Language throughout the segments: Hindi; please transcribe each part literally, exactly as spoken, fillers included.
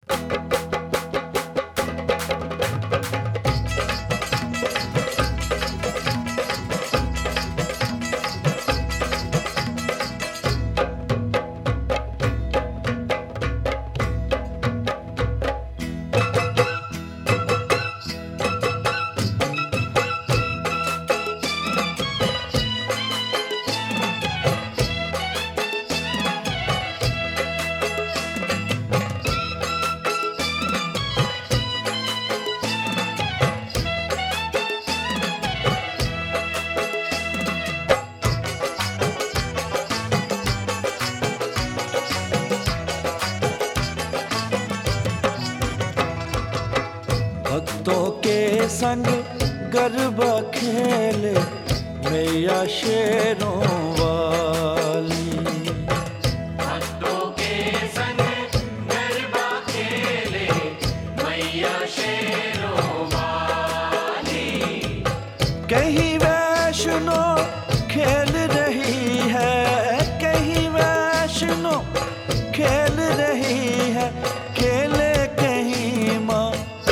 भक्तों के संग गरबा खेले मैया शेरों वाली। भक्तों के संग गरबा खेले मैया शेरों वाली। कहीं वैष्णो खेल रही है, कहीं वैष्णो खेल रही है, खेले कहीं माँ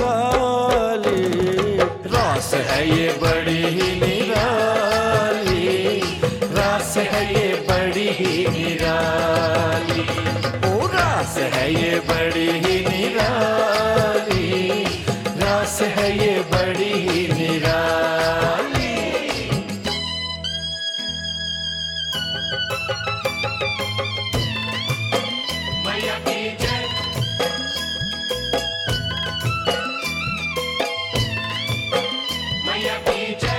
काली। रास है ये बड़ी ही निराली, रास है ये बड़ी ही निराली, ओ रास है ये बड़ी ही निराली, रास है ये बड़ी ही निराली। मैया की जय, मैया की जय।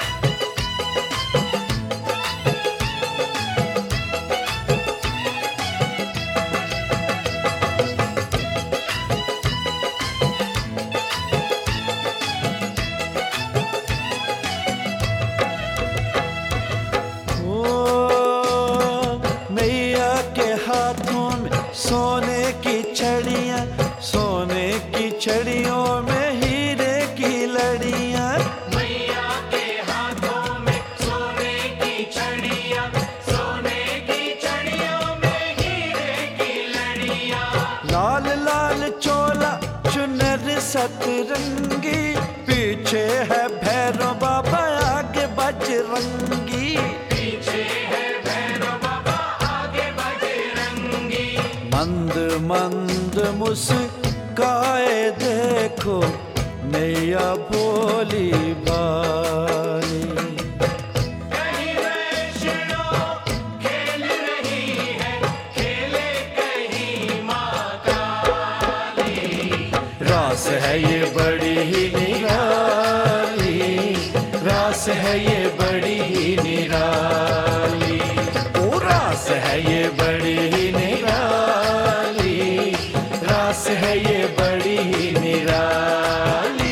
सोने की छड़ियाँ, सोने की छड़ियों में हीरे की लड़ियाँ। मैया के हाथों में सोने की छड़ियाँ, सोने की छड़ियों में हीरे की लड़ियाँ। लाल लाल चोला चुनर सतरंगी, पीछे है भैरव बाबा आगे बजरंगी। पीछे है भैरव बाबा आगे बजरंगी। मंद मंद मुस्काए देखो मैया भोली भाली। कहीं वैष्णो खेल रही है, खेले कहीं माँ काली। रास है ये बड़ी ही निराली, रास है ये बड़ी ही निराली, ओ रास है ये बड़ी ही निराली, रास है ये बड़ी ही निराली।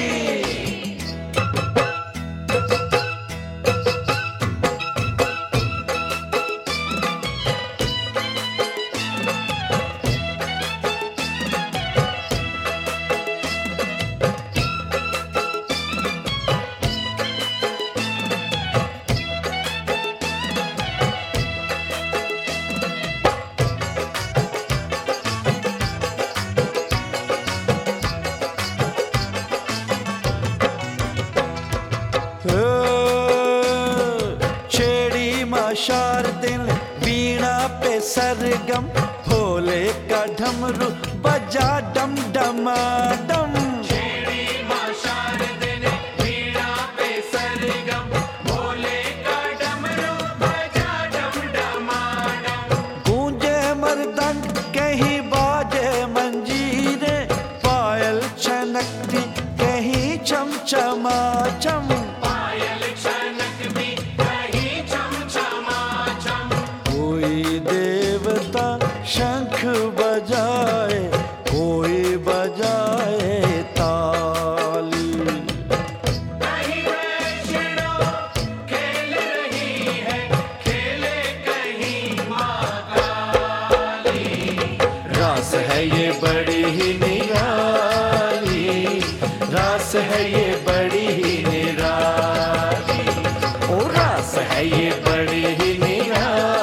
छेड़ी माँ शारदिन वीणा पे सरगम, भोले का ढमरू बजा डम डमा डम। छेड़ी माँ शारदिन वीणा पे सरगम, भोले का डमरू बजा डम डमाडम। गूंजे मृदंग कहीं बाजे मंजीरे, पायल छनकती कहीं चमचमा चम। पायल छनकती कहीं चमचमाचम। कोई देवता शंख बजाए, कोई बजाए ताली। कहीं वैष्णो खेल रही है, खेले कहीं माँ काली। रास है ये बड़ी ही निराली, रास है ये बड़ी ही निराली, ओ रास है ये बड़ी ही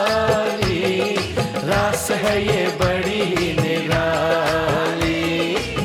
निराली, रास है ये बड़ी ही निराली।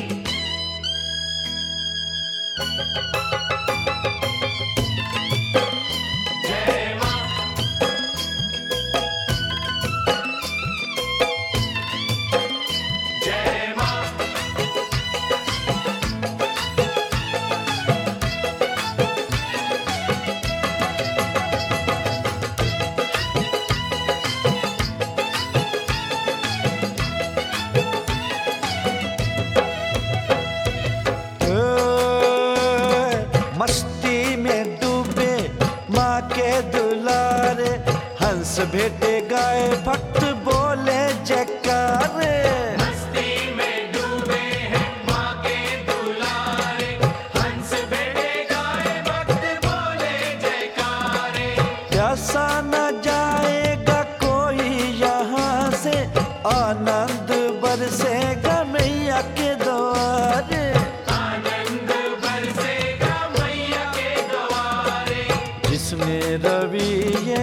भेटे गाए भक्त बोले जयकारे। मस्ती में डूबे हैं माँ के दुलारे, हंस भेटे गाए भक्त बोले जयकारे। प्यासा न जाएगा कोई यहाँ से, आनंद बरसेगा मैया के द्वारे। आनंद बरसेगा मैया के द्वारे। जिसने रवि ये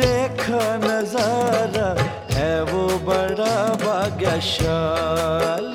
देखा नजारा है वो बड़ा भाग्यशाली।